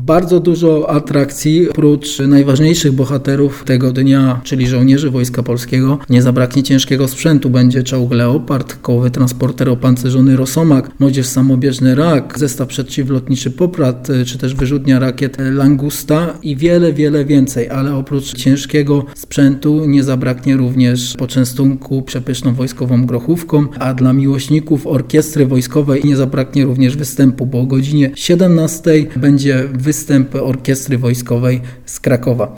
Bardzo dużo atrakcji, oprócz najważniejszych bohaterów tego dnia, czyli żołnierzy Wojska Polskiego. Nie zabraknie ciężkiego sprzętu, będzie czołg Leopard, kołowy transporter opancerzony Rosomak, moździerz samobieżny Rak, zestaw przeciwlotniczy Poprad, czy też wyrzutnia rakiet Langusta i wiele, wiele więcej, ale oprócz ciężkiego sprzętu nie zabraknie również poczęstunku przepyszną wojskową grochówką, a dla miłośników orkiestry wojskowej nie zabraknie również występu, bo o godzinie 17 będzie występ orkiestry wojskowej z Krakowa.